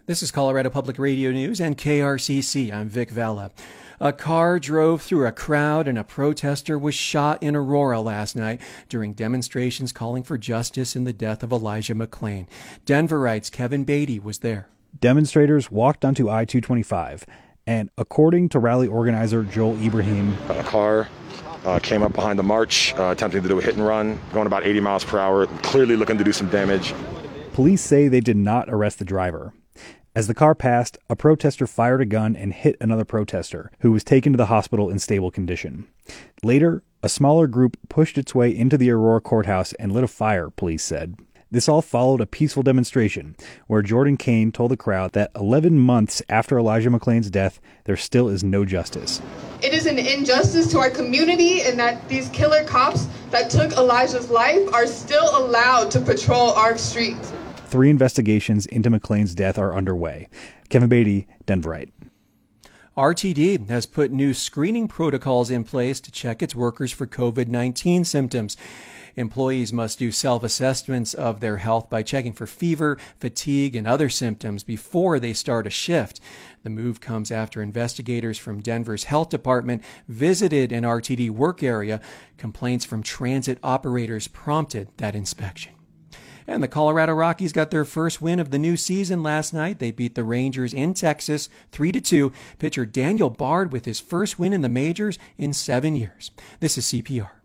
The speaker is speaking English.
This is Colorado Public Radio News and KRCC. I'm Vic Vella. A car drove through a crowd and a protester was shot in Aurora last night during demonstrations calling for justice in the death of Elijah McClain. Denverites Kevin Beatty was there. Demonstrators walked onto I-225, and according to rally organizer Joel Ibrahim, a car came up behind the march, attempting to do a hit and run, going about 80 miles per hour, clearly looking to do some damage. Police say they did not arrest the driver. As the car passed, a protester fired a gun and hit another protester, who was taken to the hospital in stable condition. Later, a smaller group pushed its way into the Aurora courthouse and lit a fire, police said. This all followed a peaceful demonstration, where Jordan Kane told the crowd that 11 months after Elijah McClain's death, there still is no justice. It is an injustice to our community in that these killer cops that took Elijah's life are still allowed to patrol our streets. 3 investigations into McClain's death are underway. Kevin Beatty, Denverite. RTD has put new screening protocols in place to check its workers for COVID-19 symptoms. Employees must do self-assessments of their health by checking for fever, fatigue, and other symptoms before they start a shift. The move comes after investigators from Denver's health department visited an RTD work area. Complaints from transit operators prompted that inspection. And the Colorado Rockies got their first win of the new season last night. They beat the Rangers in Texas 3-2. Pitcher Daniel Bard with his first win in the majors in 7 years. This is CPR.